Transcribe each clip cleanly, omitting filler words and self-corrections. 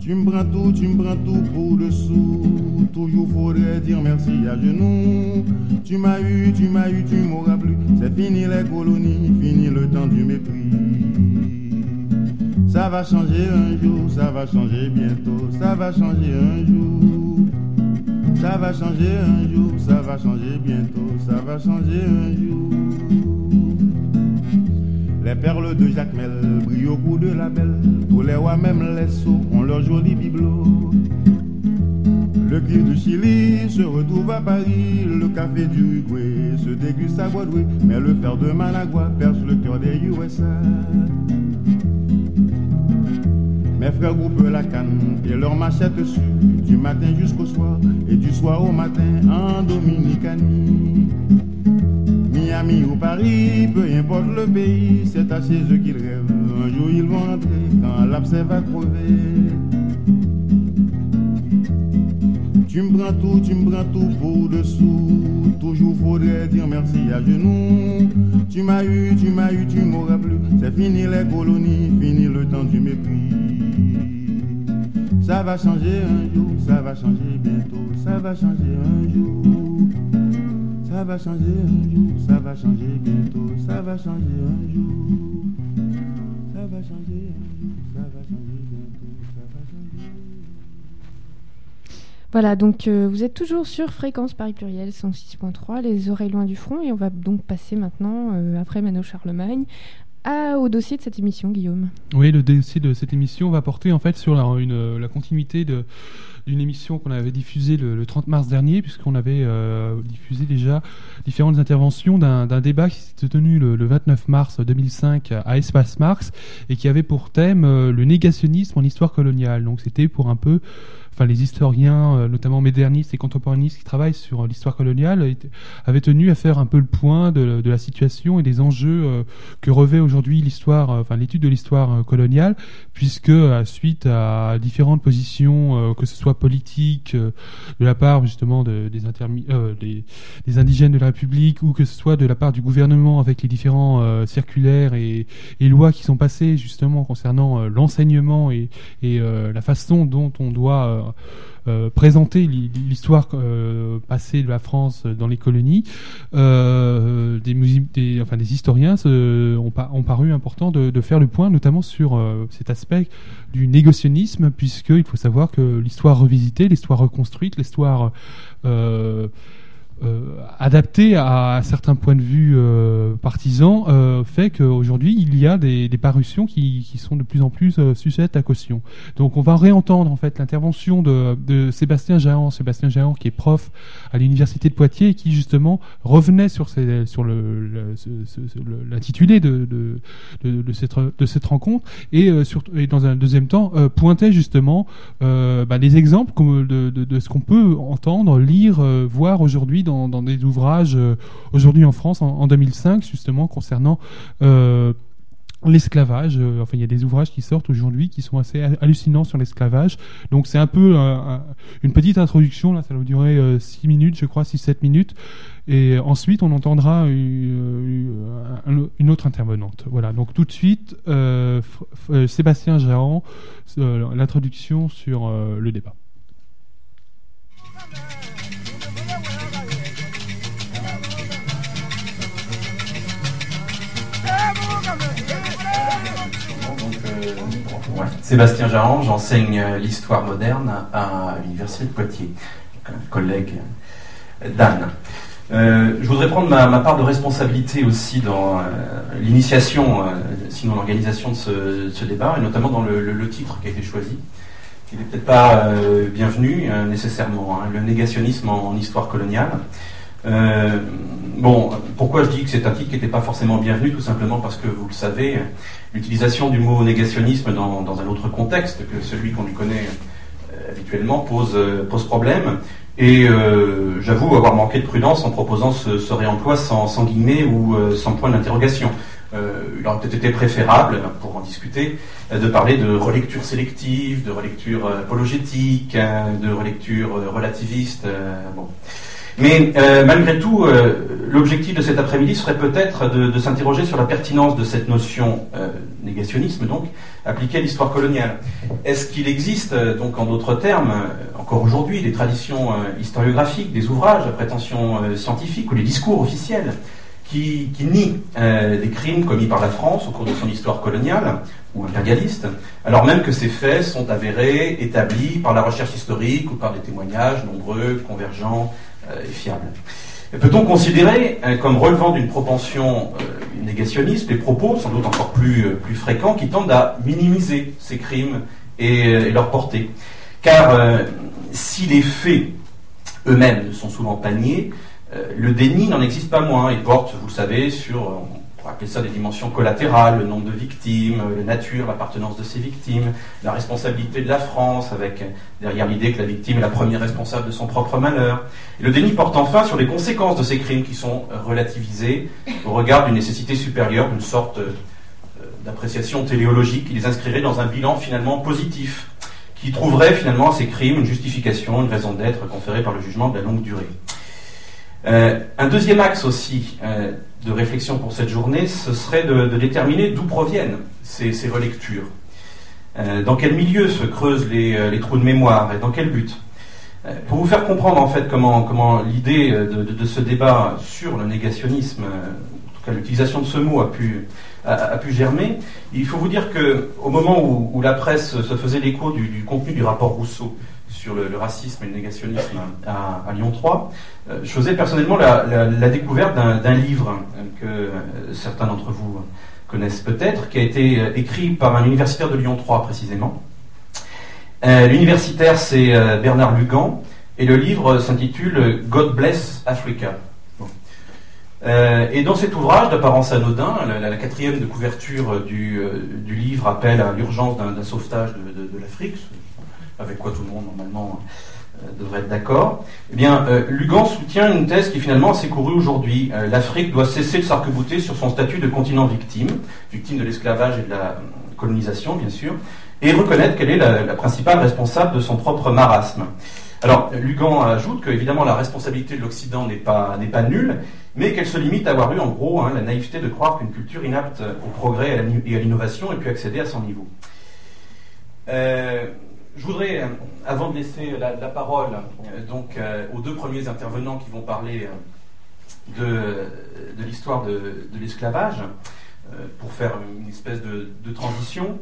Tu me prends tout pour dessous. Toujours faudrait dire merci à genoux. Tu m'as eu, tu m'auras plu. C'est fini les colonies, fini le temps du mépris. Ça va changer un jour, ça va changer bientôt. Ça va changer un jour. Ça va changer un jour, ça va changer bientôt. Ça va changer un jour. Les perles de Jacmel brillent au bout de la belle. Tous les rois, même les sots, ont leur joli bibelot. Le cuir du Chili se retrouve à Paris. Le café du Uruguay se déguste à Broadway. Mais le fer de Managua perce le cœur des USA. Mes frères groupent la canne et leur machette su. Du matin jusqu'au soir et du soir au matin en Dominicanie. Miami ou Paris, peu importe le pays, c'est à chez eux qu'ils rêvent. Un jour ils vont rentrer quand l'abcès va crever. Tu me prends tout pour dessous. Toujours faudrait dire merci à genoux. Tu m'as eu, tu m'auras plu. C'est fini les colonies, fini le temps du mépris. Ça va changer un jour, ça va changer bientôt. Ça va changer un jour. Ça va changer un jour, ça va changer bientôt. Ça va changer un jour. Ça va changer un jour, ça va changer bientôt. Ça va changer. Voilà, donc vous êtes toujours sur Fréquence Paris Pluriel 106.3, les oreilles loin du front, et on va donc passer maintenant, après Mano Charlemagne, au dossier de cette émission, Guillaume. Oui, le dossier de cette émission va porter en fait sur la continuité d'une émission qu'on avait diffusée le 30 mars dernier, puisqu'on avait diffusé déjà différentes interventions d'un débat qui s'était tenu le 29 mars 2005 à Espace Marx, et qui avait pour thème le négationnisme en histoire coloniale. Donc c'était pour un peu... Enfin, les historiens, notamment modernistes et contemporanistes qui travaillent sur l'histoire coloniale, avaient tenu à faire un peu le point de la situation et des enjeux que revêt aujourd'hui l'histoire, l'étude de l'histoire coloniale, puisque suite à différentes positions, que ce soit politiques, de la part justement des indigènes de la République, ou que ce soit de la part du gouvernement avec les différents circulaires et lois qui sont passées justement concernant l'enseignement et la façon dont on doit présenter l'histoire passée de la France dans les colonies, des historiens ont paru important de faire le point, notamment sur cet aspect du négationnisme, puisqu'il faut savoir que l'histoire revisitée, l'histoire reconstruite, l'histoire adapté à certains points de vue partisans, fait qu'aujourd'hui il y a des parutions qui sont de plus en plus sujettes à caution. Donc on va réentendre en fait l'intervention de Sébastien Jahan qui est prof à l'université de Poitiers et qui justement revenait sur l'intitulé de cette rencontre et dans un deuxième temps pointait justement les exemples de ce qu'on peut entendre, lire, voir aujourd'hui dans des ouvrages aujourd'hui en France en 2005 justement concernant l'esclavage. Il y a des ouvrages qui sortent aujourd'hui qui sont assez hallucinants sur l'esclavage. Donc c'est un peu une petite introduction, là ça va durer 6 minutes, je crois, 6-7 minutes. Et ensuite on entendra une autre intervenante. Voilà, donc tout de suite Sébastien Jahan, l'introduction sur le débat. Sébastien Jahan, j'enseigne l'histoire moderne à l'université de Poitiers, collègue d'Anne. Je voudrais prendre ma part de responsabilité aussi dans l'initiation, sinon l'organisation de ce débat, et notamment dans le titre qui a été choisi, qui n'est peut-être pas bienvenu nécessairement, le négationnisme en histoire coloniale. Pourquoi je dis que c'est un titre qui n'était pas forcément bienvenu? Tout simplement parce que, vous le savez, l'utilisation du mot négationnisme dans un autre contexte que celui qu'on lui connaît habituellement pose problème. Et j'avoue avoir manqué de prudence en proposant ce réemploi sans guillemets ou sans point d'interrogation. Il aurait peut-être été préférable, pour en discuter, de parler de relecture sélective, de relecture apologétique, de relecture relativiste. Mais malgré tout, l'objectif de cet après-midi serait peut-être de s'interroger sur la pertinence de cette notion négationnisme, donc, appliquée à l'histoire coloniale. Est-ce qu'il existe, donc en d'autres termes, encore aujourd'hui, des traditions historiographiques, des ouvrages à prétention scientifique ou des discours officiels qui nient des crimes commis par la France au cours de son histoire coloniale ou impérialiste, alors même que ces faits sont avérés, établis par la recherche historique ou par des témoignages nombreux, convergents et fiables. Peut-on considérer comme relevant d'une propension négationniste les propos, sans doute encore plus fréquents, qui tendent à minimiser ces crimes et leur portée? Car si les faits eux-mêmes sont souvent pas niés, le déni n'en existe pas moins. Il porte, vous le savez, sur, on pourrait appeler ça des dimensions collatérales, le nombre de victimes, la nature, l'appartenance de ces victimes, la responsabilité de la France, avec derrière l'idée que la victime est la première responsable de son propre malheur. Et le déni porte enfin sur les conséquences de ces crimes qui sont relativisées au regard d'une nécessité supérieure, d'une sorte d'appréciation téléologique qui les inscrirait dans un bilan finalement positif, qui trouverait finalement à ces crimes une justification, une raison d'être conférée par le jugement de la longue durée. Un deuxième axe aussi de réflexion pour cette journée, ce serait de déterminer d'où proviennent ces relectures. Dans quel milieu se creusent les trous de mémoire et dans quel but? Pour vous faire comprendre en fait comment l'idée de ce débat sur le négationnisme, en tout cas l'utilisation de ce mot a pu germer, il faut vous dire qu'au moment où la presse se faisait l'écho du contenu du rapport Rousseau sur le racisme et le négationnisme à Lyon 3, je faisais personnellement la découverte d'un livre que certains d'entre vous connaissent peut-être, qui a été écrit par un universitaire de Lyon 3 précisément. L'universitaire c'est Bernard Lugan, et le livre s'intitule « God Bless Africa ». Et dans cet ouvrage d'apparence anodin, la quatrième de couverture du livre appelle à l'urgence d'un sauvetage de l'Afrique, avec quoi tout le monde normalement devrait être d'accord. Eh bien, Lugan soutient une thèse qui finalement s'est courue aujourd'hui. L'Afrique doit cesser de s'arc-bouter sur son statut de continent victime de l'esclavage et de la colonisation, bien sûr, et reconnaître qu'elle est la principale responsable de son propre marasme. Alors, Lugan ajoute que, évidemment, la responsabilité de l'Occident n'est pas nulle, mais qu'elle se limite à avoir eu, en gros, la naïveté de croire qu'une culture inapte au progrès et à l'innovation ait pu accéder à son niveau. Je voudrais, avant de laisser la parole aux deux premiers intervenants qui vont parler de l'histoire de l'esclavage, pour faire une espèce de transition,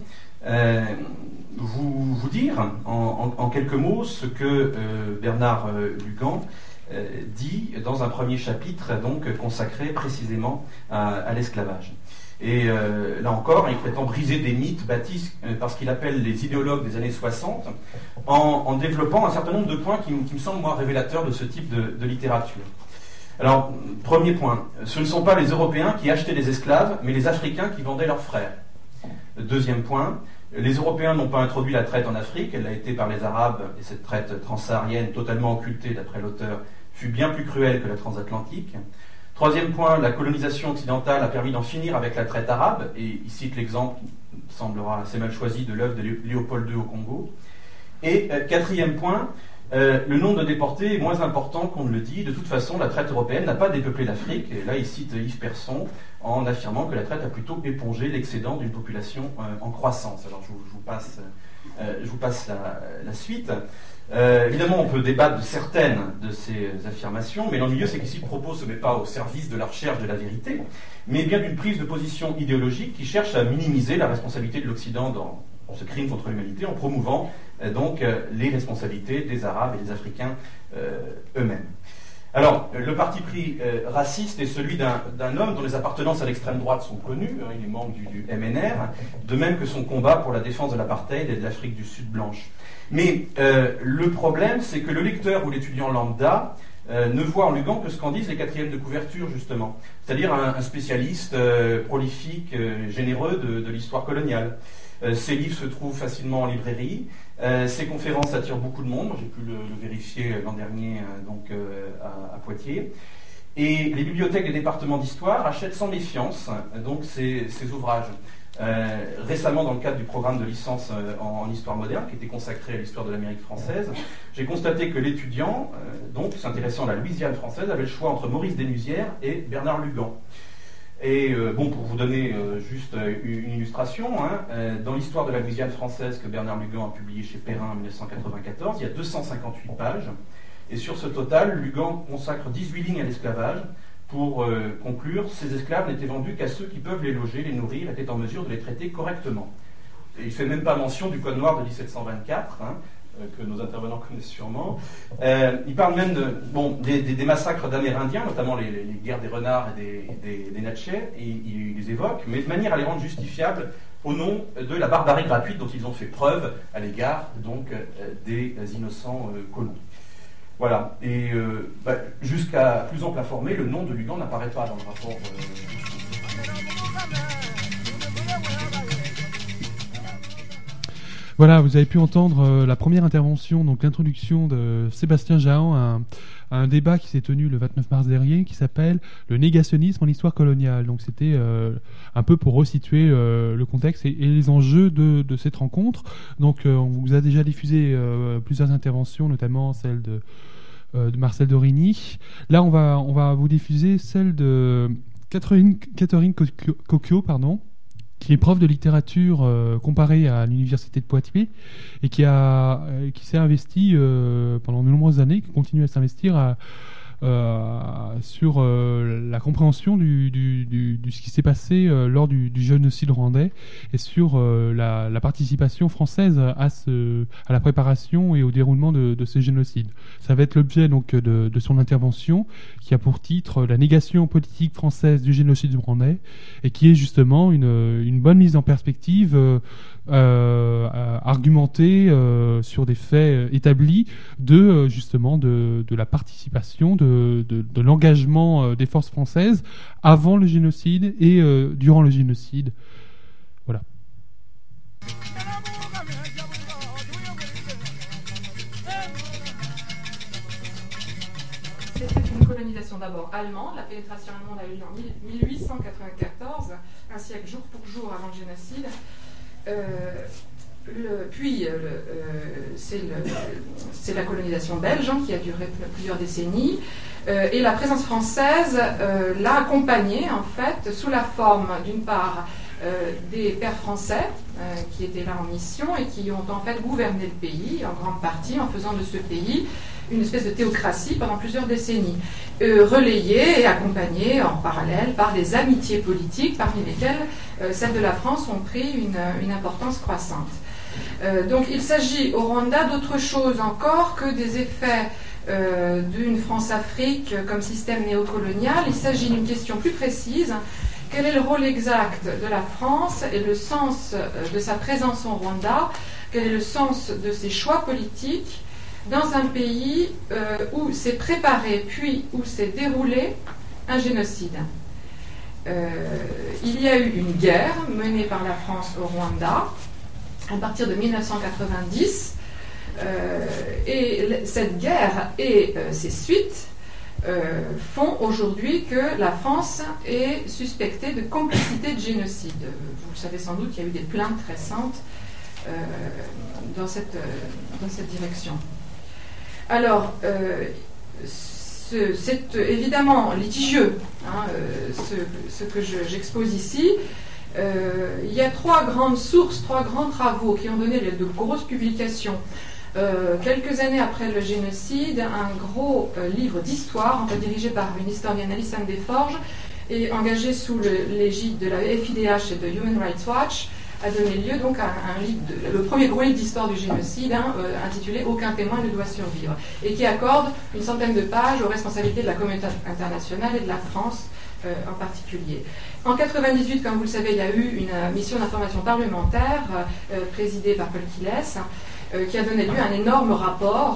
vous dire en quelques mots ce que Bernard Lugan dit dans un premier chapitre consacré précisément à l'esclavage. Et là encore, il prétend briser des mythes bâtis par ce qu'il appelle les idéologues des années 60, en développant un certain nombre de points qui me semblent, moi, révélateurs de ce type de littérature. Alors, premier point, ce ne sont pas les Européens qui achetaient des esclaves, mais les Africains qui vendaient leurs frères. Deuxième point, les Européens n'ont pas introduit la traite en Afrique, elle l'a été par les Arabes, et cette traite transsaharienne, totalement occultée d'après l'auteur, fut bien plus cruelle que la transatlantique. Troisième point, la colonisation occidentale a permis d'en finir avec la traite arabe, et il cite l'exemple, qui semblera assez mal choisi, de l'œuvre de Léopold II au Congo. Et quatrième point, le nombre de déportés est moins important qu'on ne le dit. De toute façon, la traite européenne n'a pas dépeuplé l'Afrique, et là il cite Yves Persson en affirmant que la traite a plutôt épongé l'excédent d'une population en croissance. Alors je vous passe la suite. Évidemment, on peut débattre de certaines de ces affirmations, mais l'ennuyeux, c'est qu'ici, le propos ne se met pas au service de la recherche de la vérité, mais bien d'une prise de position idéologique qui cherche à minimiser la responsabilité de l'Occident dans ce crime contre l'humanité en promouvant les responsabilités des Arabes et des Africains eux-mêmes. Alors, le parti pris raciste est celui d'un homme dont les appartenances à l'extrême droite sont connues, il est membre du MNR, de même que son combat pour la défense de l'apartheid et de l'Afrique du Sud blanche. Mais le problème, c'est que le lecteur ou l'étudiant lambda ne voit en Lugan que ce qu'en disent les quatrièmes de couverture, justement, c'est-à-dire un spécialiste prolifique, généreux de l'histoire coloniale. Ses livres se trouvent facilement en librairie, ses conférences attirent beaucoup de monde, j'ai pu le vérifier l'an dernier à Poitiers, et les bibliothèques des départements d'histoire achètent sans méfiance ces ouvrages. Récemment, dans le cadre du programme de licence en histoire moderne, qui était consacré à l'histoire de l'Amérique française, j'ai constaté que l'étudiant, donc s'intéressant à la Louisiane française, avait le choix entre Maurice Desnusières et Bernard Lugan. Et bon, pour vous donner juste une illustration, dans l'histoire de la Louisiane française que Bernard Lugan a publié chez Perrin en 1994, il y a 258 pages. Et sur ce total, Lugan consacre 18 lignes à l'esclavage. Pour conclure, ces esclaves n'étaient vendus qu'à ceux qui peuvent les loger, les nourrir, étaient en mesure de les traiter correctement. Et il ne fait même pas mention du Code noir de 1724, que nos intervenants connaissent sûrement. Il parle même des massacres d'Amérindiens, notamment les guerres des renards et des Natchez, et il les évoque, mais de manière à les rendre justifiables au nom de la barbarie gratuite dont ils ont fait preuve à l'égard donc, des innocents colons. Voilà, et jusqu'à plus ample informé, le nom de Lugan n'apparaît pas dans le rapport. Voilà, vous avez pu entendre la première intervention, donc l'introduction de Sébastien Jahan à un débat qui s'est tenu le 29 mars dernier, qui s'appelle « Le négationnisme en histoire coloniale ». Donc c'était un peu pour resituer le contexte et les enjeux de cette rencontre. Donc on vous a déjà diffusé plusieurs interventions, notamment celle de Marcel Dorigny. Là, on va vous diffuser celle de Catherine Cocchio, qui est prof de littérature comparée à l'université de Poitiers et qui s'est investi pendant de nombreuses années, qui continue à s'investir sur la compréhension de ce qui s'est passé lors du génocide rwandais et sur la participation française à la préparation et au déroulement de ce génocide. Ça va être l'objet donc de son intervention qui a pour titre « La négation politique française du génocide rwandais » et qui est justement une bonne mise en perspective argumentée sur des faits établis justement de la participation, de l'engagement des forces françaises avant le génocide et durant le génocide. Voilà. C'était une colonisation d'abord allemande. La pénétration allemande a eu lieu en 1894, un siècle jour pour jour avant le génocide. C'est la colonisation belge qui a duré plusieurs décennies et la présence française l'a accompagnée en fait sous la forme d'une part des pères français qui étaient là en mission et qui ont en fait gouverné le pays en grande partie en faisant de ce pays une espèce de théocratie pendant plusieurs décennies, relayée et accompagnée en parallèle par des amitiés politiques parmi lesquelles celles de la France ont pris une importance croissante. Donc il s'agit au Rwanda d'autre chose encore que des effets d'une France-Afrique comme système néocolonial. Il s'agit d'une question plus précise. Quel est le rôle exact de la France et le sens de sa présence au Rwanda? Quel est le sens de ses choix politiques dans un pays où s'est préparé puis où s'est déroulé un génocide? Il y a eu une guerre menée par la France au Rwanda à partir de 1990 et cette guerre et ses suites font aujourd'hui que la France est suspectée de complicité de génocide. Vous le savez sans doute, il y a eu des plaintes récentes dans cette direction. Alors, c'est évidemment litigieux, ce que j'expose ici. Il y a trois grandes sources, trois grands travaux qui ont donné de grosses publications. Quelques années après le génocide, un gros livre d'histoire, dirigé par une historienne, Alison Desforges, et engagé sous l'égide de la FIDH et de Human Rights Watch, a donné lieu donc à un livre, le premier gros livre d'histoire du génocide, intitulé « Aucun témoin ne doit survivre », et qui accorde une centaine de pages aux responsabilités de la communauté internationale et de la France en particulier. En 1998, comme vous le savez, il y a eu une mission d'information parlementaire présidée par Paul Quilès, qui a donné lieu à un énorme rapport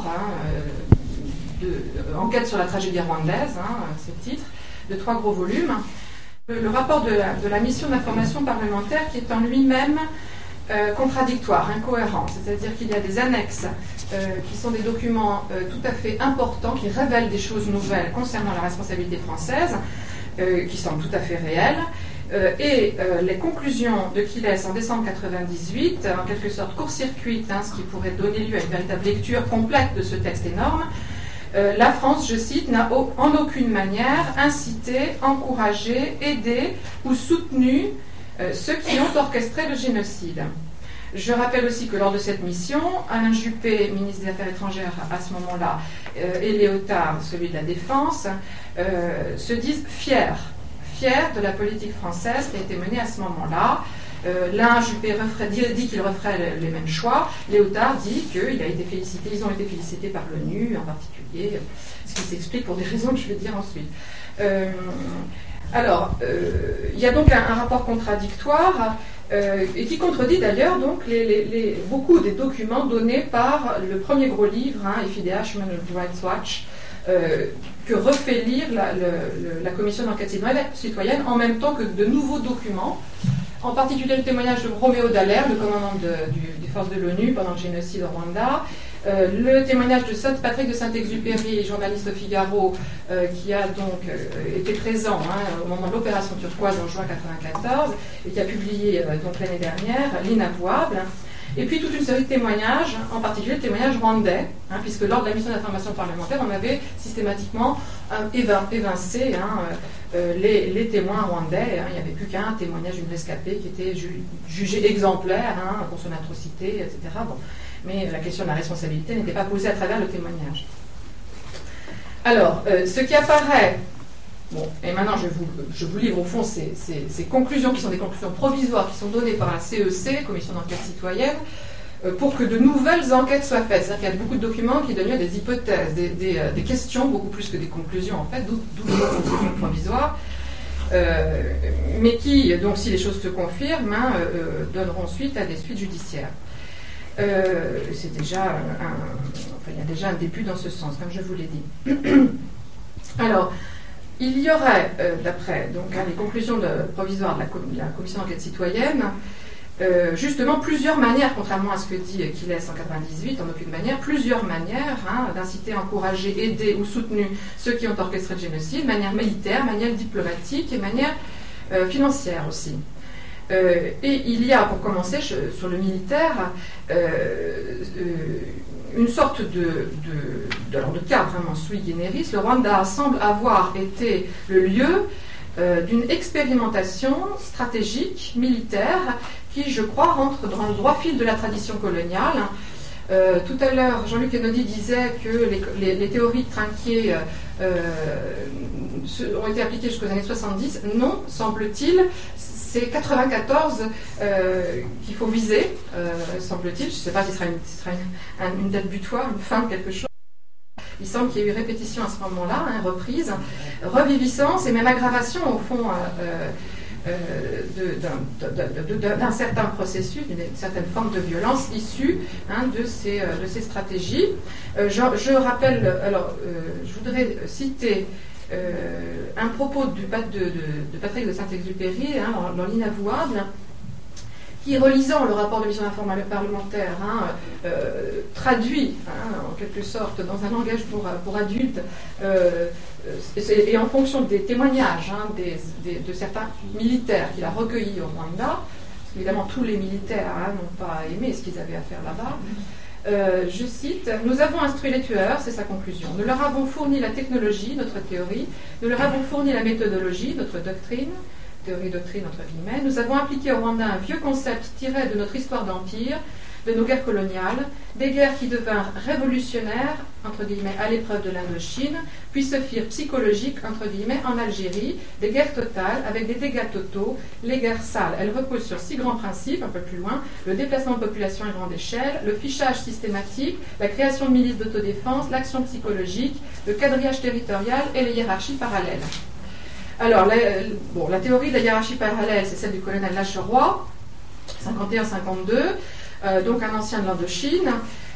enquête sur la tragédie rwandaise, c'est le titre, de 3 gros volumes. Le rapport de la mission d'information parlementaire qui est en lui-même contradictoire, incohérent, c'est-à-dire qu'il y a des annexes qui sont des documents tout à fait importants, qui révèlent des choses nouvelles concernant la responsabilité française, qui sont tout à fait réelles, Les conclusions de Quilles en décembre 1998, en quelque sorte court-circuitent, ce qui pourrait donner lieu à une véritable lecture complète de ce texte énorme. La France, je cite, n'a en aucune manière incité, encouragé, aidé ou soutenu ceux qui ont orchestré le génocide. Je rappelle aussi que lors de cette mission, Alain Juppé, ministre des Affaires étrangères à ce moment-là, et Léotard, celui de la Défense, se disent fiers de la politique française qui a été menée à ce moment-là. L'un, Juppé, dit qu'il referait les mêmes choix. Léotard dit qu'ils ont été félicités par l'ONU en particulier, ce qui s'explique pour des raisons que je vais dire ensuite. Il y a donc un rapport contradictoire et qui contredit d'ailleurs donc beaucoup des documents donnés par le premier gros livre, FIDH, Human Rights Watch, que refait lire la commission d'enquête citoyenne en même temps que de nouveaux documents, en particulier le témoignage de Roméo Dallaire, le commandant des forces de l'ONU pendant le génocide au Rwanda, le témoignage de Patrick de Saint-Exupéry, journaliste au Figaro, qui a donc été présent au moment de l'opération turquoise en juin 1994 et qui a publié donc l'année dernière L'inavouable. Et puis toute une série de témoignages, en particulier le témoignage rwandais, puisque lors de la mission d'information parlementaire, on avait systématiquement évincé les témoins rwandais. Il n'y avait plus qu'un témoignage d'une rescapée qui était jugé exemplaire pour son atrocité, etc. Bon. Mais la question de la responsabilité n'était pas posée à travers le témoignage. Alors, ce qui apparaît... Bon, et maintenant je vous livre au fond ces conclusions qui sont des conclusions provisoires qui sont données par la CEC, Commission d'enquête citoyenne, pour que de nouvelles enquêtes soient faites. C'est-à-dire qu'il y a beaucoup de documents qui donnent des hypothèses, des questions, beaucoup plus que des conclusions en fait, d'où les conclusions provisoires, mais qui, donc si les choses se confirment, donneront suite à des suites judiciaires. C'est déjà il y a déjà un début dans ce sens, comme je vous l'ai dit. Alors, il y aurait, d'après les conclusions provisoires de la commission d'enquête citoyenne, justement plusieurs manières, contrairement à ce que dit Quilles en 1998, en aucune manière, plusieurs manières d'inciter, encourager, aider ou soutenir ceux qui ont orchestré le génocide, manière militaire, manière diplomatique et manière financière aussi. Et il y a, pour commencer, sur le militaire, une sorte de cas vraiment sui generis. Le Rwanda semble avoir été le lieu d'une expérimentation stratégique militaire qui, je crois, rentre dans le droit fil de la tradition coloniale. Tout à l'heure, Jean-Luc Henody disait que les théories de Trinquier ont été appliquées jusqu'aux années 70. Non, semble-t-il, c'est 94 qu'il faut viser, semble-t-il. Je ne sais pas si ce sera une date butoir, une fin de quelque chose. Il semble qu'il y ait eu répétition à ce moment-là, reprise, reviviscence et même aggravation, au fond, d'un certain processus, d'une certaine forme de violence issue de ces stratégies. Je rappelle, je voudrais citer un propos de Patrick de Saint-Exupéry dans L'inavouable, qui, relisant le rapport de mission d'information parlementaire, traduit en quelque sorte dans un langage pour adultes et en fonction des témoignages de certains militaires qu'il a recueillis au Rwanda, parce qu'évidemment tous les militaires n'ont pas aimé ce qu'ils avaient à faire là-bas. Je cite, « Nous avons instruit les tueurs, c'est sa conclusion. Nous leur avons fourni la technologie, notre théorie. Nous leur avons fourni la méthodologie, notre doctrine. » Théorie-doctrine, entre guillemets. Nous avons appliqué au Rwanda un vieux concept tiré de notre histoire d'empire, de nos guerres coloniales, des guerres qui devinrent révolutionnaires, entre guillemets, à l'épreuve de l'Indochine, puis se firent psychologiques, entre guillemets, en Algérie, des guerres totales avec des dégâts totaux, les guerres sales. Elles reposent sur 6 grands principes, un peu plus loin, le déplacement de population à grande échelle, le fichage systématique, la création de milices d'autodéfense, l'action psychologique, le quadrillage territorial et les hiérarchies parallèles. Alors, la théorie de la hiérarchie parallèle, c'est celle du colonel Lacheroy, 51-52, donc un ancien de l'Indochine,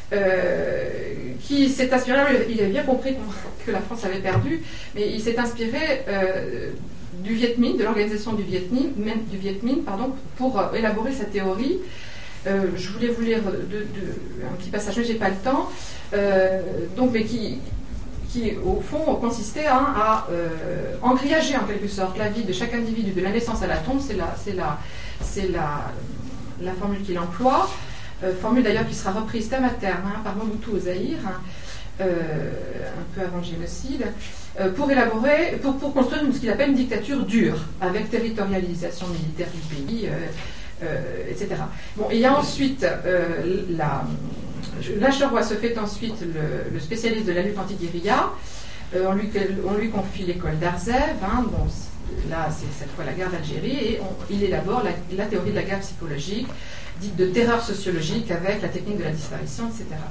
qui s'est inspiré, il avait bien compris que la France avait perdu, mais il s'est inspiré du Viet Minh, de l'organisation du Viet Minh, pour élaborer sa théorie. Je voulais vous lire un petit passage, mais je n'ai pas le temps, mais qui qui au fond consistait à engrillager en quelque sorte la vie de chaque individu de la naissance à la tombe. C'est la formule qu'il emploie, formule d'ailleurs qui sera reprise terme à terme par Mobutu au Zaïre, un peu avant le génocide, pour construire ce qu'il appelle une dictature dure, avec territorialisation militaire du pays, etc. Bon, il y a ensuite Lacheroy se fait ensuite le spécialiste de la lutte anti-guérilla. On lui confie l'école d'Arzève. Bon, là, c'est cette fois la guerre d'Algérie. Et il élabore la théorie de la guerre psychologique, dite de terreur sociologique, avec la technique de la disparition,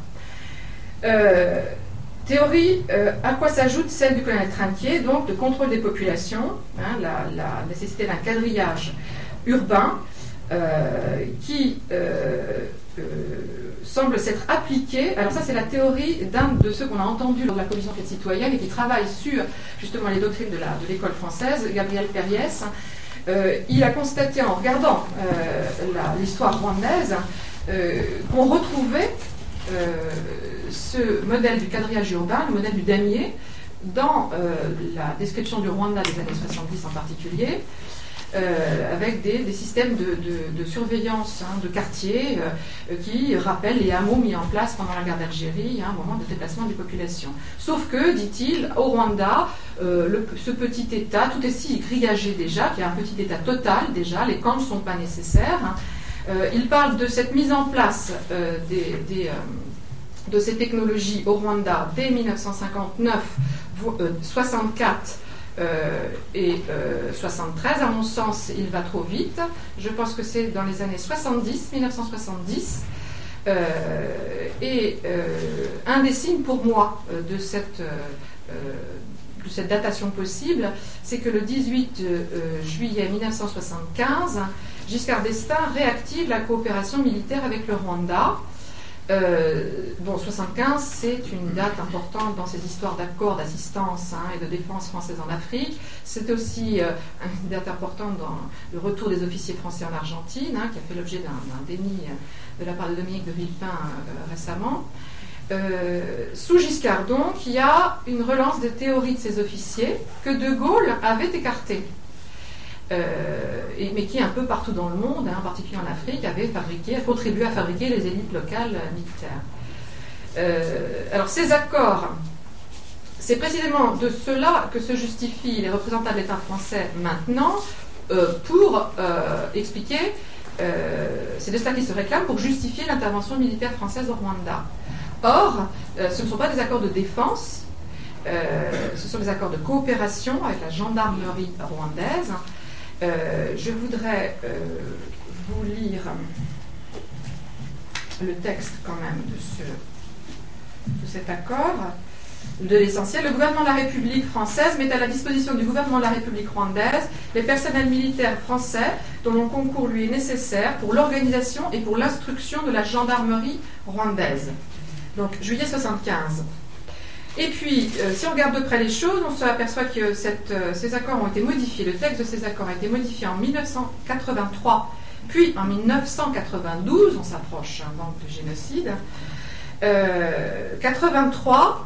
etc. Théorie à quoi s'ajoute celle du colonel Trinquier, donc de contrôle des populations, la nécessité d'un quadrillage urbain qui semble s'être appliqué. Alors ça, c'est la théorie d'un de ceux qu'on a entendus lors de la commission d'enquête citoyenne et qui travaille sur justement les doctrines de l'école française, Gabriel Perriès. Il a constaté en regardant l'histoire rwandaise qu'on retrouvait ce modèle du quadrillage urbain, le modèle du damier, dans la description du Rwanda des années 70 en particulier, avec des systèmes de surveillance de quartier qui rappellent les hameaux mis en place pendant la guerre d'Algérie, un moment de déplacement des populations. Sauf que, dit-il, au Rwanda, ce petit État, tout est si grillagé déjà, qu'il y a un petit État total déjà, les camps ne sont pas nécessaires. Il parle de cette mise en place de ces technologies au Rwanda dès 1959, 64 et 73. À mon sens, il va trop vite. Je pense que c'est dans les années 70, 1970. Un des signes pour moi de cette datation possible, c'est que le 18 juillet 1975, Giscard d'Estaing réactive la coopération militaire avec le Rwanda. 75, c'est une date importante dans ces histoires d'accords d'assistance et de défense française en Afrique. C'est aussi une date importante dans le retour des officiers français en Argentine, qui a fait l'objet d'un déni de la part de Dominique de Villepin récemment. Sous Giscard, donc, il y a une relance des théories de ces officiers que De Gaulle avait écartées. Mais qui, un peu partout dans le monde, en particulier en Afrique, avait contribué à fabriquer les élites locales militaires. Alors, ces accords, c'est précisément de cela que se justifient les représentants de l'État français maintenant pour expliquer, c'est de cela qu'ils se réclament, pour justifier l'intervention militaire française au Rwanda. Or, ce ne sont pas des accords de défense, ce sont des accords de coopération avec la gendarmerie rwandaise. Je voudrais vous lire le texte quand même de cet accord, de l'essentiel. Le gouvernement de la République française met à la disposition du gouvernement de la République rwandaise les personnels militaires français dont le concours lui est nécessaire pour l'organisation et pour l'instruction de la gendarmerie rwandaise. Donc, juillet 75. Et puis, si on regarde de près les choses, on s'aperçoit que ces accords ont été modifiés. Le texte de ces accords a été modifié en 1983, puis en 1992, on s'approche donc du génocide. 83,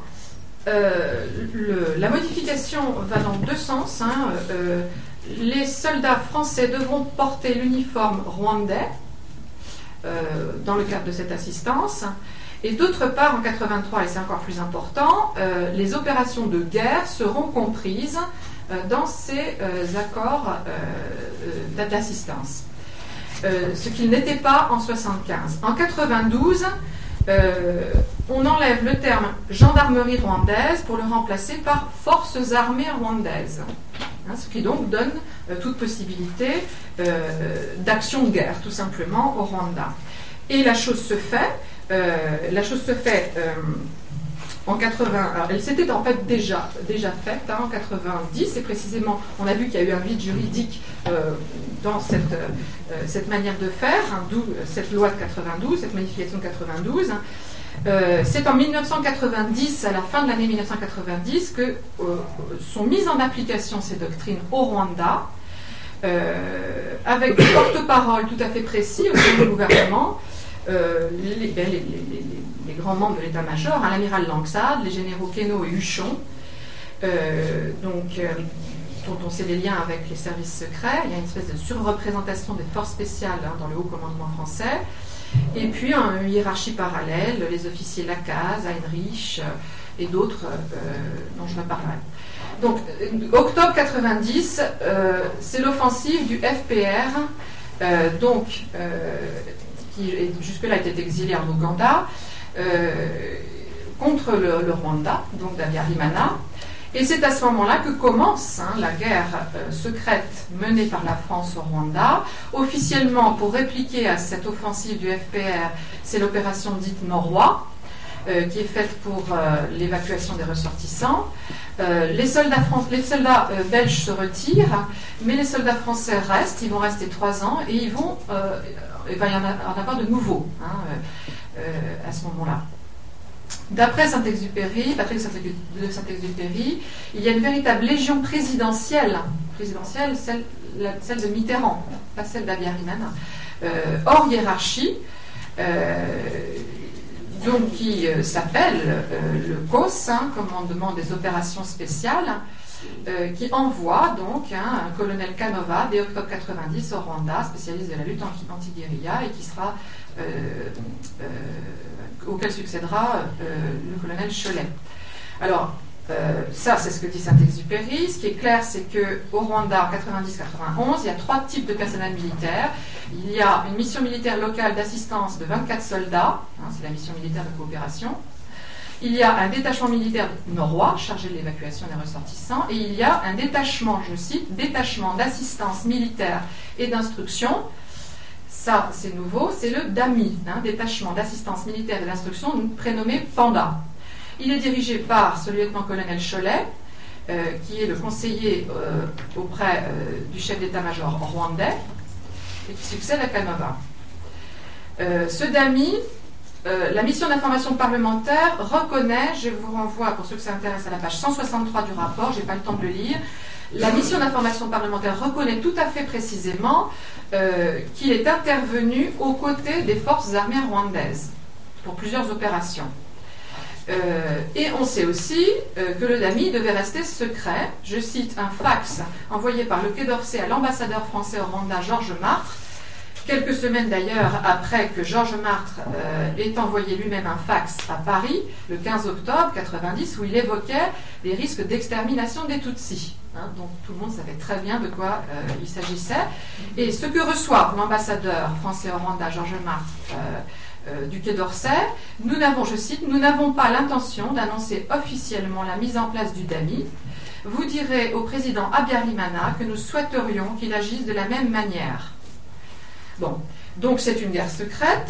la modification va dans deux sens. Les soldats français devront porter l'uniforme rwandais dans le cadre de cette assistance. Et d'autre part, en 83, et c'est encore plus important, les opérations de guerre seront comprises dans ces accords d'assistance. Ce qu'il n'était pas en 75. En 92, on enlève le terme gendarmerie rwandaise pour le remplacer par forces armées rwandaises. Ce qui donc donne toute possibilité d'action de guerre, tout simplement, au Rwanda. Et la chose se fait. En 80. Alors, elle s'était en fait déjà faite en 90, et précisément, on a vu qu'il y a eu un vide juridique dans cette manière de faire, d'où cette loi de 92, cette modification de 92. C'est en 1990, à la fin de l'année 1990, que sont mises en application ces doctrines au Rwanda, avec des porte-paroles tout à fait précis au sein du gouvernement. les grands membres de l'état-major, hein, l'amiral Langsade, les généraux Queneau et Huchon, dont on sait les liens avec les services secrets. Il y a une espèce de surreprésentation des forces spéciales dans le haut commandement français. Et puis une hiérarchie parallèle, les officiers Lacaze, Heinrich et d'autres dont je me parlerai. Donc, octobre 90, c'est l'offensive du FPR, qui jusque-là était exilé en Ouganda, contre le Rwanda, donc d'Habyarimana. Et c'est à ce moment-là que commence la guerre secrète menée par la France au Rwanda. Officiellement, pour répliquer à cette offensive du FPR, c'est l'opération dite Norrois, qui est faite pour l'évacuation des ressortissants. Les soldats belges se retirent, mais les soldats français restent. Ils vont rester 3 ans et il va y en avoir de nouveaux à ce moment-là. D'après Patrick de Saint-Exupéry, il y a une véritable légion présidentielle, celle de Mitterrand, pas celle d'Habyarimana, hors hiérarchie, donc qui s'appelle le COS, commandement des opérations spéciales, qui envoie donc un colonel Canova dès octobre 90 au Rwanda, spécialiste de la lutte anti-guérilla, et qui sera auquel succédera le colonel Cholet. Alors, ça, c'est ce que dit Saint-Exupéry. Ce qui est clair, c'est qu'au Rwanda, en 90-91, il y a 3 types de personnel militaire. Il y a une mission militaire locale d'assistance de 24 soldats, c'est la mission militaire de coopération. Il y a un détachement militaire norrois, chargé de l'évacuation des ressortissants, et il y a un détachement, je cite, détachement d'assistance militaire et d'instruction. Ça, c'est nouveau, c'est le DAMI, détachement d'assistance militaire et d'instruction, prénommé Panda. Il est dirigé par ce lieutenant-colonel Cholet, qui est le conseiller auprès du chef d'état-major rwandais, et qui succède à Canova. Ce DAMI, la mission d'information parlementaire reconnaît, je vous renvoie pour ceux que ça intéresse à la page 163 du rapport, je n'ai pas le temps de le lire, la mission d'information parlementaire reconnaît tout à fait précisément qu'il est intervenu aux côtés des forces armées rwandaises pour plusieurs opérations. Et on sait aussi que le DAMI devait rester secret. Je cite un fax envoyé par le Quai d'Orsay à l'ambassadeur français au Rwanda, Georges Martre, quelques semaines d'ailleurs après que Georges Martre ait envoyé lui-même un fax à Paris, le 15 octobre 90, où il évoquait les risques d'extermination des Tutsis. Donc tout le monde savait très bien de quoi il s'agissait. Et ce que reçoit l'ambassadeur français au Rwanda, Georges Martre, du Quai d'Orsay, nous n'avons pas l'intention d'annoncer officiellement la mise en place du DAMI. Vous direz au président Habyarimana que nous souhaiterions qu'il agisse de la même manière. Bon, donc c'est une guerre secrète,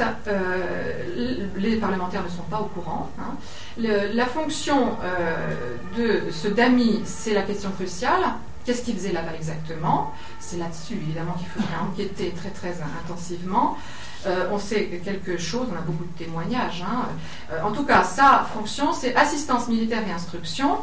les parlementaires ne sont pas au courant. La fonction de ce DAMI, c'est la question cruciale. Qu'est-ce qu'il faisait là-bas exactement? C'est là-dessus, évidemment, qu'il faudrait enquêter très très intensivement. On sait quelque chose, on a beaucoup de témoignages. En tout cas, sa fonction, c'est assistance militaire et instruction.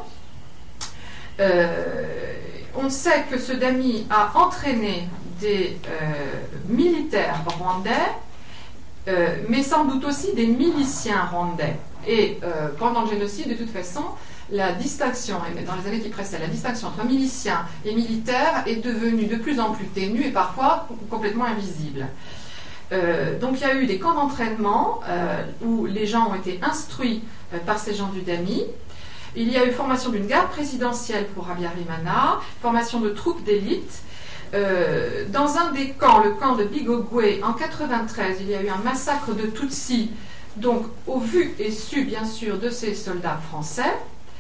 On sait que ce DAMI a entraîné des militaires rwandais, mais sans doute aussi des miliciens rwandais. Et pendant le génocide, de toute façon, la distinction, et dans les années qui précèdent, la distinction entre miliciens et militaires est devenue de plus en plus ténue et parfois complètement invisible. Donc il y a eu des camps d'entraînement où les gens ont été instruits par ces gens du DAMI. Il y a eu formation d'une garde présidentielle pour Habyarimana, formation de troupes d'élite. Dans un des camps, le camp de Bigogwe, en 93, il y a eu un massacre de Tutsis, donc au vu et su bien sûr de ces soldats français.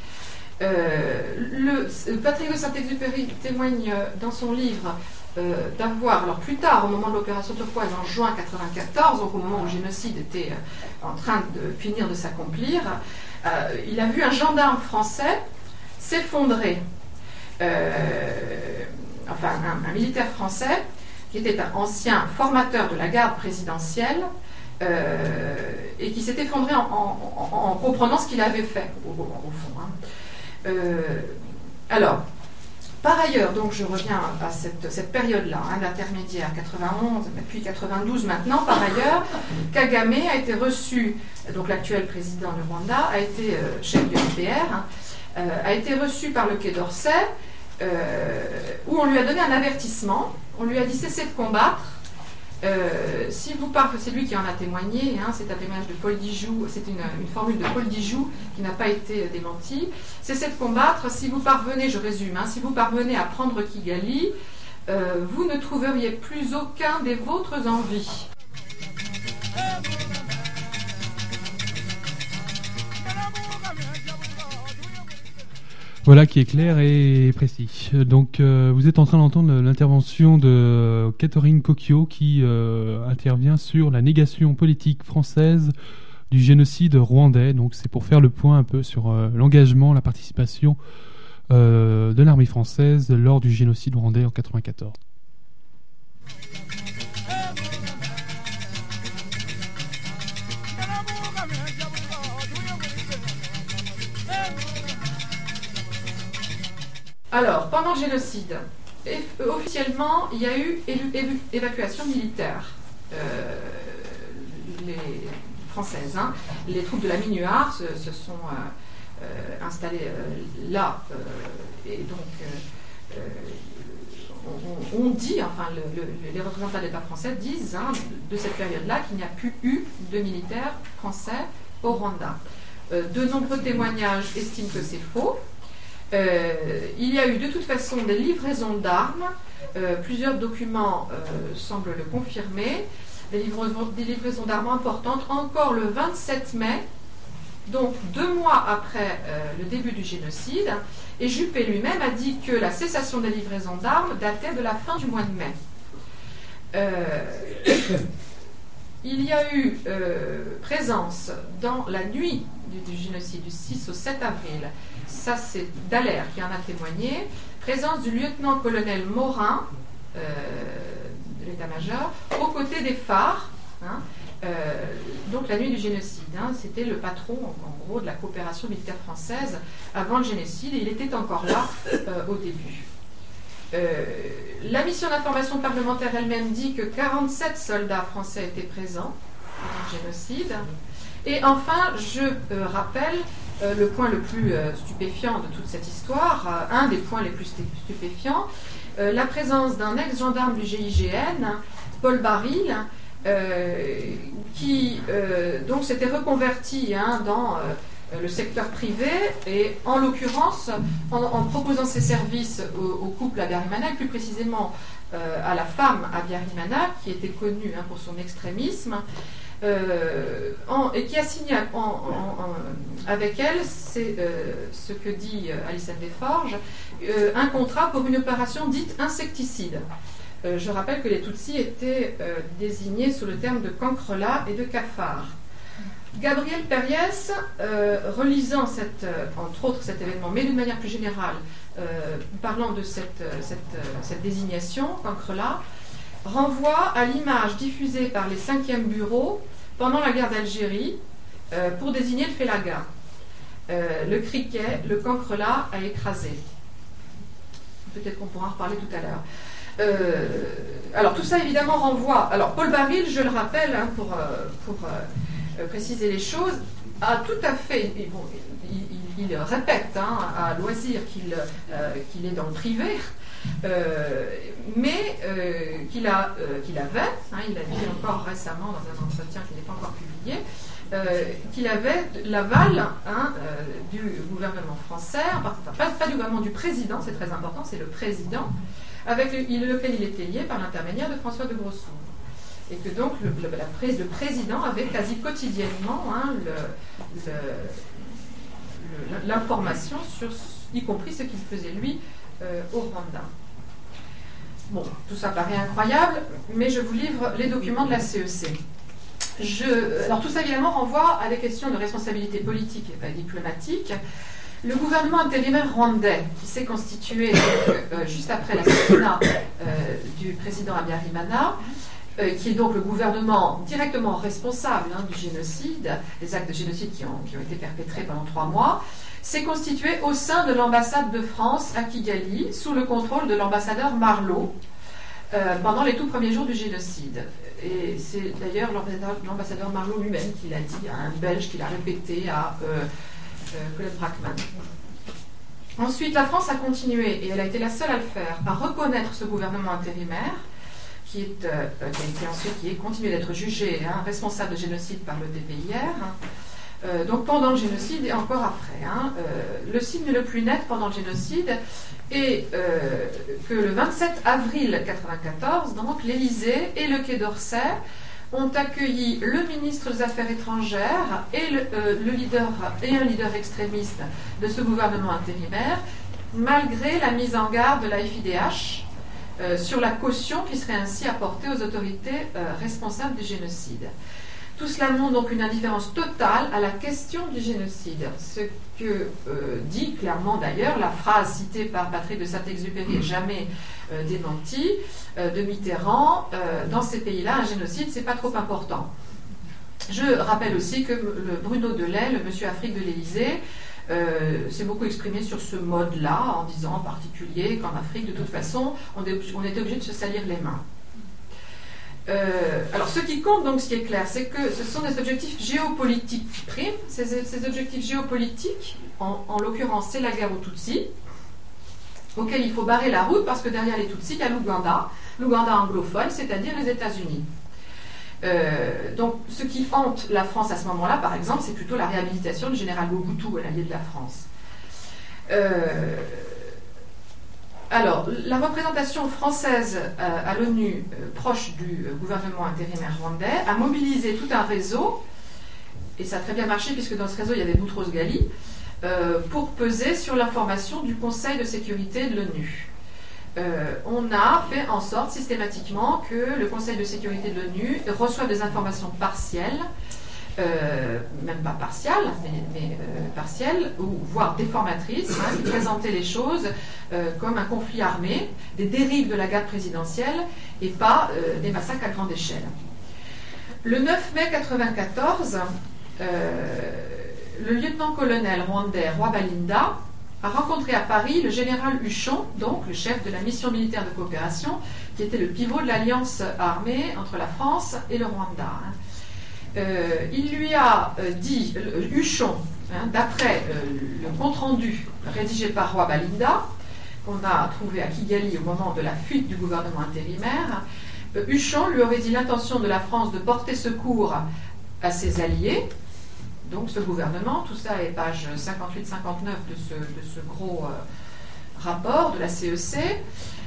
Patrick de Saint-Exupéry témoigne dans son livre d'avoir, alors plus tard, au moment de l'opération turquoise, en juin 1994, donc au moment où le génocide était en train de finir de s'accomplir, il a vu un gendarme français s'effondrer. Enfin, un militaire français qui était un ancien formateur de la garde présidentielle et qui s'est effondré en comprenant ce qu'il avait fait, au fond. Alors, Par ailleurs, donc je reviens à cette période-là, l'intermédiaire 91, puis 92 maintenant, par ailleurs, Kagame a été reçu, donc l'actuel président du Rwanda, a été chef du RPR, a été reçu par le Quai d'Orsay, où on lui a donné un avertissement, on lui a dit cessez de combattre, c'est lui qui en a témoigné, c'est un témoignage de Paul Dijoux, c'est une formule de Paul Dijoux qui n'a pas été démentie. Cessez de combattre, si vous parvenez, je résume, si vous parvenez à prendre Kigali, vous ne trouveriez plus aucun des vôtres en vie. Voilà qui est clair et précis. Donc vous êtes en train d'entendre l'intervention de Catherine Cocchio qui intervient sur la négation politique française du génocide rwandais. Donc c'est pour faire le point un peu sur l'engagement, la participation de l'armée française lors du génocide rwandais en 1994. Alors, pendant le génocide, officiellement, il y a eu évacuation militaire française. Les troupes de la MINUAR se sont installées là. Et donc, on dit, enfin, les représentants de l'État français disent de cette période-là qu'il n'y a plus eu de militaires français au Rwanda. De nombreux témoignages estiment que c'est faux. Il y a eu de toute façon des livraisons d'armes, plusieurs documents semblent le confirmer, des livraisons d'armes importantes, encore le 27 mai, donc 2 mois après le début du génocide, et Juppé lui-même a dit que la cessation des livraisons d'armes datait de la fin du mois de mai. Il y a eu présence dans la nuit du génocide, du 6 au 7 avril, ça c'est Dallaire qui en a témoigné, présence du lieutenant-colonel Morin, de l'état-major, aux côtés des phares, donc la nuit du génocide, c'était le patron en gros de la coopération militaire française avant le génocide, et il était encore là au début. La mission d'information parlementaire elle-même dit que 47 soldats français étaient présents pendant le génocide. Et enfin, je rappelle le point le plus stupéfiant de toute cette histoire, un des points les plus stupéfiants, la présence d'un ex-gendarme du GIGN, Paul Baril, qui donc s'était reconverti dans le secteur privé, et en l'occurrence, en proposant ses services au couple Habyarimana, et plus précisément à la femme Habyarimana, qui était connue pour son extrémisme, et qui a signé avec elle, c'est ce que dit Alison Desforges, un contrat pour une opération dite insecticide. Je rappelle que les Tutsis étaient désignés sous le terme de cancrelats et de cafards. Gabriel Périès, relisant entre autres cet événement, mais d'une manière plus générale, parlant de cette désignation, cancrelat, renvoie à l'image diffusée par les 5e bureaux pendant la guerre d'Algérie pour désigner le Félaga. Le criquet, le cancrelat a écrasé. Peut-être qu'on pourra en reparler tout à l'heure. Alors tout ça évidemment renvoie. Alors Paul Baril, je le rappelle, pour préciser les choses, a tout à fait. Bon, il répète à loisir qu'il est dans le privé. Mais qu'il avait, il a dit encore récemment dans un entretien qui n'est pas encore publié, qu'il avait l'aval du gouvernement français, pas du gouvernement du président, c'est très important, c'est le président, avec lequel il était lié par l'intermédiaire de François de Grossouvre. Et que donc le président avait quasi quotidiennement l'information sur, y compris ce qu'il faisait lui, au Rwanda. Bon, tout ça paraît incroyable, mais je vous livre les documents de la CEC. Alors tout ça évidemment renvoie à des questions de responsabilité politique et pas diplomatique. Le gouvernement intérimaire rwandais, qui s'est constitué juste après l'assassinat du président Habyarimana, qui est donc le gouvernement directement responsable du génocide, des actes de génocide qui ont été perpétrés pendant 3 mois, s'est constitué au sein de l'ambassade de France à Kigali, sous le contrôle de l'ambassadeur Marlot, pendant les tout premiers jours du génocide. Et c'est d'ailleurs l'ambassadeur Marlot lui-même qui l'a dit à un Belge, qui l'a répété à Colette Brackman. Ensuite, la France a continué, et elle a été la seule à le faire, à reconnaître ce gouvernement intérimaire, qui est continué d'être jugé responsable de génocide par le DPIR, donc pendant le génocide et encore après. Le signe le plus net pendant le génocide est que le 27 avril 1994, donc l'Élysée et le Quai d'Orsay ont accueilli le ministre des Affaires étrangères et un leader extrémiste de ce gouvernement intérimaire, malgré la mise en garde de la FIDH sur la caution qui serait ainsi apportée aux autorités responsables du génocide. Tout cela montre donc une indifférence totale à la question du génocide, ce que dit clairement d'ailleurs la phrase citée par Patrick de Saint-Exupéry et jamais démentie de Mitterrand, dans ces pays-là, un génocide, c'est pas trop important. Je rappelle aussi que le Bruno Delay, le monsieur Afrique de l'Élysée, s'est beaucoup exprimé sur ce mode-là, en disant en particulier qu'en Afrique, de toute façon, on était obligé de se salir les mains. Alors, ce qui compte, donc, ce qui est clair, c'est que ce sont des objectifs géopolitiques qui priment. Ces objectifs géopolitiques, en l'occurrence, c'est la guerre aux Tutsis, auquel il faut barrer la route parce que derrière les Tutsis, il y a l'Ouganda anglophone, c'est-à-dire les États-Unis. Donc, ce qui hante la France à ce moment-là, par exemple, c'est plutôt la réhabilitation du général Mobutu, l'allié de la France. Alors, la représentation française à l'ONU, proche du gouvernement intérimaire rwandais, a mobilisé tout un réseau, et ça a très bien marché puisque dans ce réseau, il y avait Boutros Ghali, pour peser sur la formation du Conseil de sécurité de l'ONU. On a fait en sorte systématiquement que le Conseil de sécurité de l'ONU reçoive des informations partielles, même pas partiales, mais partielles, ou voire déformatrices, qui présentaient les choses comme un conflit armé, des dérives de la garde présidentielle et pas des massacres à grande échelle. Le 9 mai 1994, le lieutenant-colonel rwandais Rwabalinda a rencontré à Paris le général Huchon, donc le chef de la mission militaire de coopération, qui était le pivot de l'alliance armée entre la France et le Rwanda. Il lui a dit, Huchon, d'après le compte-rendu rédigé par Rwabalinda, qu'on a trouvé à Kigali au moment de la fuite du gouvernement intérimaire, Huchon lui aurait dit l'intention de la France de porter secours à ses alliés, donc ce gouvernement, tout ça est page 58-59 de ce gros rapport de la CEC.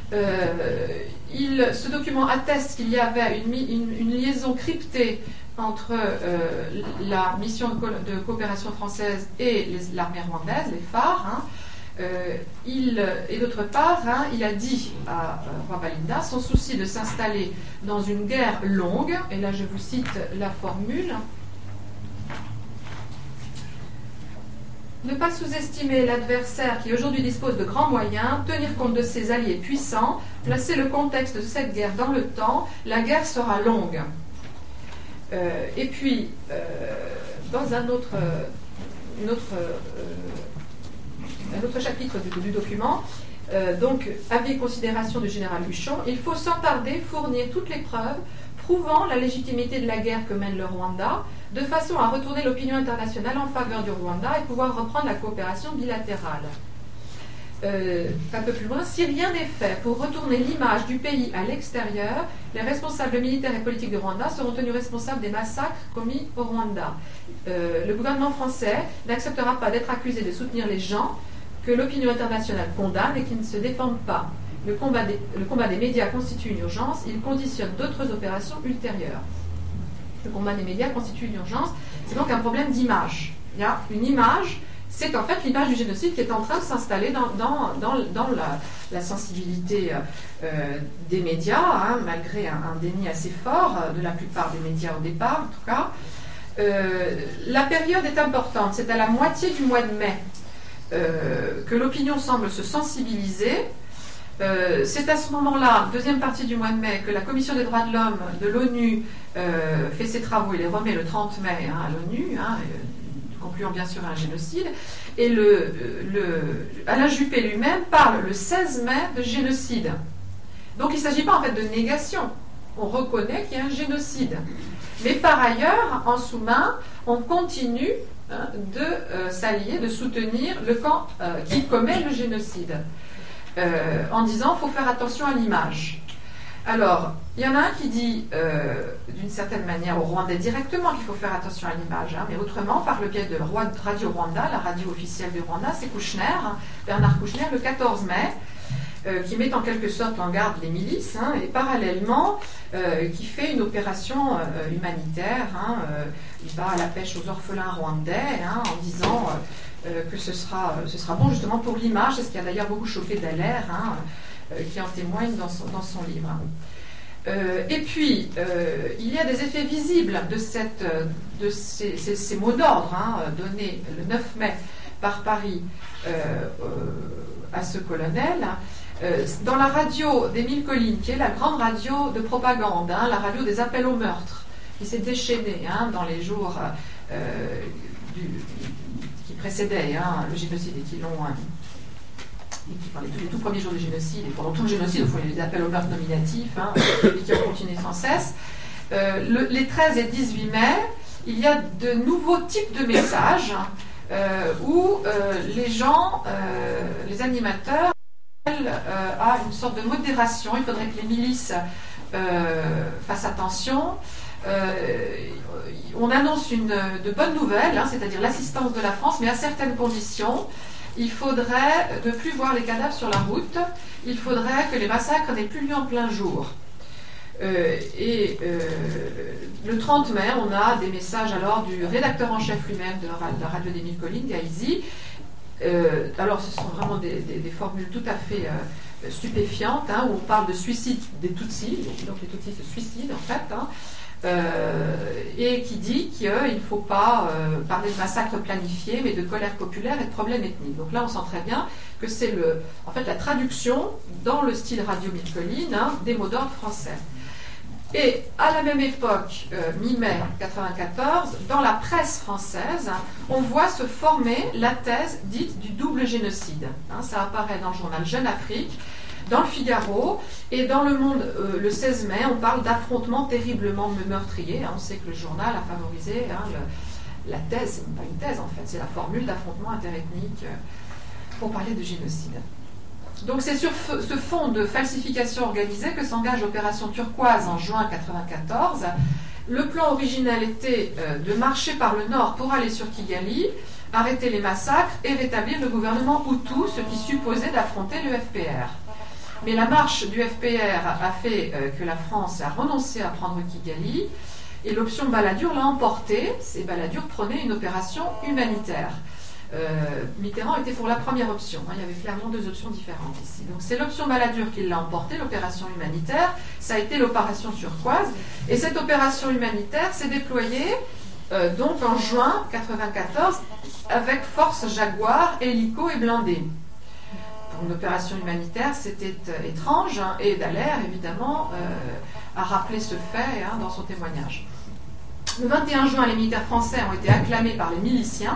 Ce document atteste qu'il y avait une liaison cryptée entre la mission de coopération française et l'armée rwandaise, les phares. Et d'autre part, il a dit à Rwabalinda son souci de s'installer dans une guerre longue, et là je vous cite la formule: ne pas sous-estimer l'adversaire qui aujourd'hui dispose de grands moyens, tenir compte de ses alliés puissants, placer le contexte de cette guerre dans le temps, la guerre sera longue. Et puis, dans un autre chapitre du document, donc avis et considération du général Huchon, il faut sans tarder fournir toutes les preuves prouvant la légitimité de la guerre que mène le Rwanda, de façon à retourner l'opinion internationale en faveur du Rwanda et pouvoir reprendre la coopération bilatérale. Un peu plus loin, si rien n'est fait pour retourner l'image du pays à l'extérieur, les responsables militaires et politiques du Rwanda seront tenus responsables des massacres commis au Rwanda. Le gouvernement français n'acceptera pas d'être accusé de soutenir les gens que l'opinion internationale condamne et qui ne se défendent pas. Le combat des médias constitue une urgence, il conditionne d'autres opérations ultérieures. Le combat des médias constitue une urgence, c'est donc un problème d'image. Il y a une image, c'est en fait l'image du génocide qui est en train de s'installer dans la sensibilité des médias, malgré un déni assez fort de la plupart des médias au départ, en tout cas. La période est importante, c'est à la moitié du mois de mai que l'opinion semble se sensibiliser. C'est à ce moment-là, deuxième partie du mois de mai, que la Commission des droits de l'homme de l'ONU fait ses travaux et les remet le 30 mai à l'ONU, concluant bien sûr à un génocide. Et Alain Juppé lui-même parle le 16 mai de génocide. Donc il ne s'agit pas en fait de négation. On reconnaît qu'il y a un génocide. Mais par ailleurs, en sous-main, on continue de s'allier, de soutenir le camp qui commet le génocide, en disant qu'il faut faire attention à l'image. Alors, il y en a un qui dit, d'une certaine manière, au Rwandais directement qu'il faut faire attention à l'image, mais autrement, par le biais de Radio Rwanda, la radio officielle du Rwanda, c'est Kouchner, Bernard Kouchner, le 14 mai, qui met en quelque sorte en garde les milices, et parallèlement, qui fait une opération humanitaire. Il va à la pêche aux orphelins rwandais, en disant que ce sera bon justement pour l'image, c'est ce qui a d'ailleurs beaucoup choqué Dallaire, qui en témoigne dans son livre. Et puis, il y a des effets visibles de ces mots d'ordre donnés le 9 mai par Paris à ce colonel. Dans la radio d'Émile Colline, qui est la grande radio de propagande, la radio des appels au meurtre, qui s'est déchaînée dans les jours qui précédaient le génocide et qui parlaient tous les tout premiers jours du génocide, et pendant tout le génocide, au fond, il y a des appels au meurtre nominatifs, et qui ont continué sans cesse. Les 13 et 18 mai, il y a de nouveaux types de messages où les gens, les animateurs, à une sorte de modération. Il faudrait que les milices fassent attention. On annonce de bonnes nouvelles, c'est-à-dire l'assistance de la France, mais à certaines conditions. Il faudrait ne plus voir les cadavres sur la route. Il faudrait que les massacres n'aient plus lieu en plein jour. Le 30 mai, on a des messages alors du rédacteur en chef lui-même de la radio d'Émile Colline, Gaïzi. Alors ce sont vraiment des formules tout à fait stupéfiantes, où on parle de suicide des Tutsis, donc les Tutsis se suicident en fait, et qui dit qu'il ne faut pas parler de massacre planifié, mais de colère populaire et de problèmes ethniques. Donc là on sent très bien que c'est en fait la traduction dans le style radio Émile Colline des mots d'ordre français. Et à la même époque, mi-mai 1994, dans la presse française, on voit se former la thèse dite du double génocide. Ça apparaît dans le journal Jeune Afrique, dans le Figaro, et dans Le Monde, le 16 mai, on parle d'affrontements terriblement meurtriers. On sait que le journal a favorisé la thèse, c'est pas une thèse en fait, c'est la formule d'affrontement interethnique pour parler de génocide. Donc c'est sur ce fond de falsification organisée que s'engage l'opération Turquoise en juin 1994. Le plan originel était de marcher par le nord pour aller sur Kigali, arrêter les massacres et rétablir le gouvernement Hutu, ce qui supposait d'affronter le FPR. Mais la marche du FPR a fait que la France a renoncé à prendre Kigali et l'option Balladur l'a emporté. Et Balladur prenait une opération humanitaire. Mitterrand était pour la première option. Il y avait clairement deux options différentes ici. Donc c'est l'option Balladur qui l'a emporté, l'opération humanitaire. Ça a été l'opération Turquoise. Et cette opération humanitaire s'est déployée donc en juin 1994 avec force Jaguar, hélico et blindés. Pour une opération humanitaire, c'était étrange. Et Dallaire, évidemment, a rappelé ce fait dans son témoignage. Le 21 juin, les militaires français ont été acclamés par les miliciens.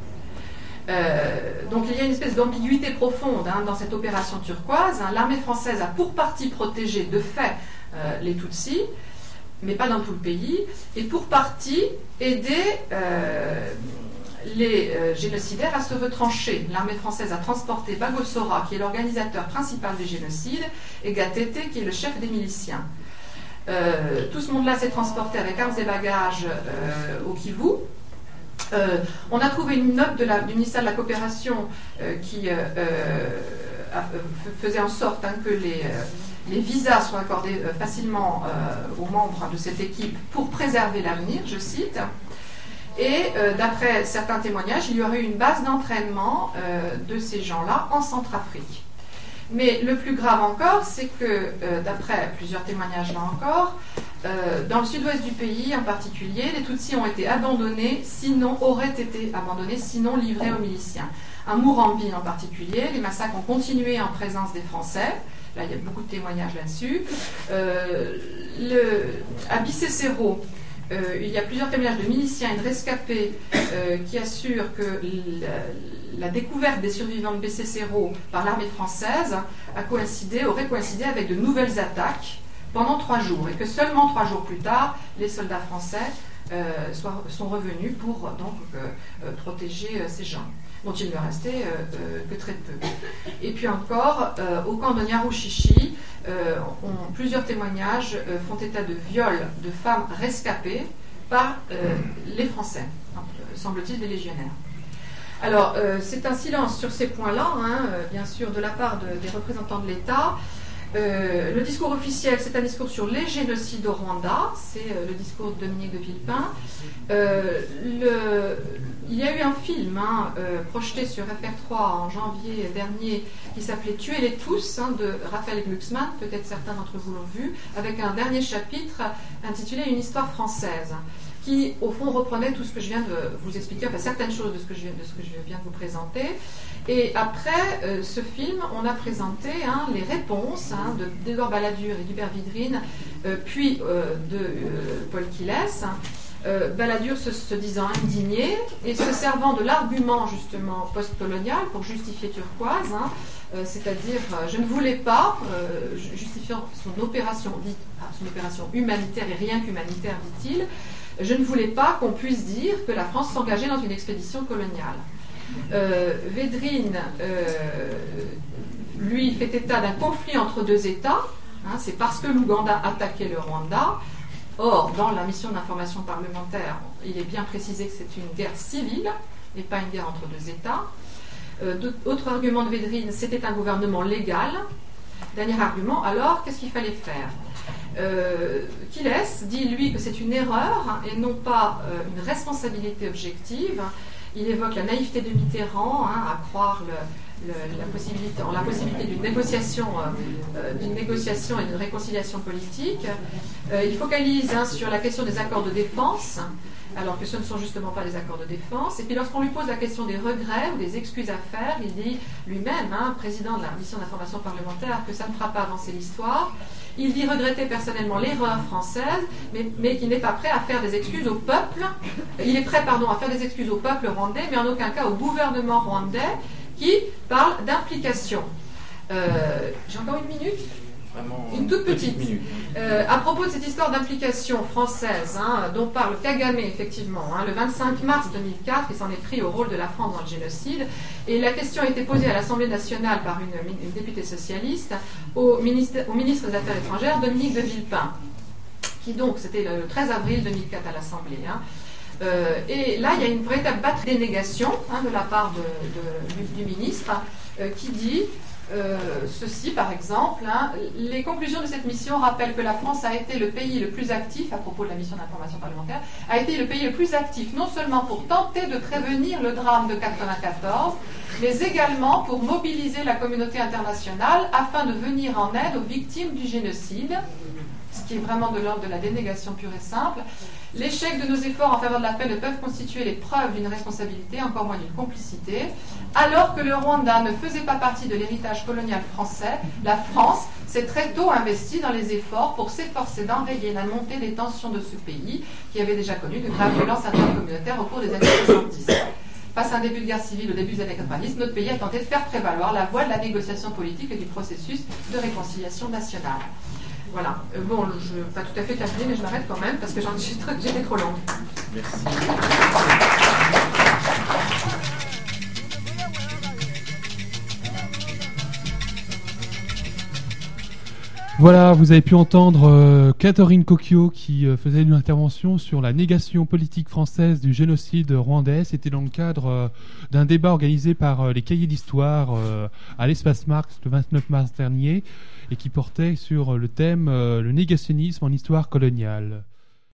Donc il y a une espèce d'ambiguïté profonde dans cette opération Turquoise. L'armée française a pour partie protégé de fait les Tutsis, mais pas dans tout le pays, et pour partie aidé les génocidaires à se retrancher. L'armée française a transporté Bagosora, qui est l'organisateur principal du génocide, et Gatete, qui est le chef des miliciens. Tout ce monde-là s'est transporté avec armes et bagages au Kivu. On a trouvé une note du ministère de la Coopération qui faisait en sorte que les visas soient accordés facilement aux membres de cette équipe pour préserver l'avenir, je cite. Et d'après certains témoignages, il y aurait eu une base d'entraînement de ces gens-là en Centrafrique. Mais le plus grave encore, c'est que, d'après plusieurs témoignages là encore, dans le sud-ouest du pays en particulier, les Tutsis ont été abandonnés, auraient été abandonnés, sinon livrés aux miliciens. À Murambi en particulier, les massacres ont continué en présence des Français. Là, il y a beaucoup de témoignages là-dessus. À Bicécéro, Il y a plusieurs témoignages de miliciens et de rescapés qui assurent que la découverte des survivants de BC-0 par l'armée française aurait coïncidé avec de nouvelles attaques pendant 3 jours, et que seulement 3 jours plus tard, les soldats français sont revenus pour donc protéger ces gens, dont il ne restait que très peu. Et puis encore, au camp de Nyarushishi, plusieurs témoignages font état de viols de femmes rescapées par les Français, semble-t-il des légionnaires. Alors, c'est un silence sur ces points-là, bien sûr, de la part des représentants de l'État. Le discours officiel, c'est un discours sur les génocides au Rwanda, c'est le discours de Dominique de Villepin. Il y a eu un film projeté sur FR3 en janvier dernier qui s'appelait Tuez les tous, de Raphaël Glucksmann, peut-être certains d'entre vous l'ont vu, avec un dernier chapitre intitulé Une histoire française, qui au fond reprenait tout ce que je viens de vous expliquer, enfin certaines choses de ce que je viens de vous présenter. Et après ce film, on a présenté les réponses d'Édouard Balladur et d'Hubert Védrine, puis de Paul Quillès. Balladur se disant indigné et se servant de l'argument justement post-colonial pour justifier Turquoise, c'est-à-dire je ne voulais pas, justifiant son opération humanitaire et rien qu'humanitaire, dit-il, je ne voulais pas qu'on puisse dire que la France s'engageait dans une expédition coloniale. Védrine, lui, fait état d'un conflit entre 2 États, c'est parce que l'Ouganda attaquait le Rwanda. Or, dans la mission d'information parlementaire, il est bien précisé que c'est une guerre civile et pas une guerre entre 2 États. Autre argument de Védrine, c'était un gouvernement légal. Dernier argument, alors, qu'est-ce qu'il fallait faire ? Quillès dit, lui, que c'est une erreur et non pas une responsabilité objective. Il évoque la naïveté de Mitterrand, à croire la possibilité d'une négociation et d'une réconciliation politique. Il focalise sur la question des accords de défense, alors que ce ne sont justement pas des accords de défense. Et puis lorsqu'on lui pose la question des regrets ou des excuses à faire, il dit lui-même, président de la mission d'information parlementaire, que ça ne fera pas avancer l'histoire. Il dit regretter personnellement l'erreur française, mais qu'il n'est pas prêt à faire des excuses au peuple. Il est prêt, à faire des excuses au peuple rwandais, mais en aucun cas au gouvernement rwandais, qui parle d'implication. J'ai encore une minute ? Vraiment une toute petite. Minute. À propos de cette histoire d'implication française, dont parle Kagame, effectivement, le 25 mars 2004, il s'en est pris au rôle de la France dans le génocide. Et la question a été posée à l'Assemblée nationale par une députée socialiste au ministre des Affaires étrangères, Dominique de Villepin, qui donc, c'était le 13 avril 2004 à l'Assemblée. Et là, il y a une véritable batterie de dénégation de la part du ministre qui dit ceci, par exemple, les conclusions de cette mission rappellent que la France a été le pays le plus actif, à propos de la mission d'information parlementaire, a été le pays le plus actif, non seulement pour tenter de prévenir le drame de 1994, mais également pour mobiliser la communauté internationale afin de venir en aide aux victimes du génocide, ce qui est vraiment de l'ordre de la dénégation pure et simple. L'échec de nos efforts en faveur de la paix ne peuvent constituer les preuves d'une responsabilité, encore moins d'une complicité. Alors que le Rwanda ne faisait pas partie de l'héritage colonial français, la France s'est très tôt investie dans les efforts pour s'efforcer d'enrayer la montée des tensions de ce pays, qui avait déjà connu de graves violences intercommunautaires au cours des années 70. Face à un début de guerre civile au début des années 90, notre pays a tenté de faire prévaloir la voie de la négociation politique et du processus de réconciliation nationale. Voilà. Bon, je n'ai pas tout à fait terminé, mais je m'arrête quand même parce que j'étais trop longue. Merci. Voilà, vous avez pu entendre Catherine Cocchio qui faisait une intervention sur la négation politique française du génocide rwandais. C'était dans le cadre d'un débat organisé par les cahiers d'histoire à l'Espace Marx le 29 mars dernier et qui portait sur le thème le négationnisme en histoire coloniale.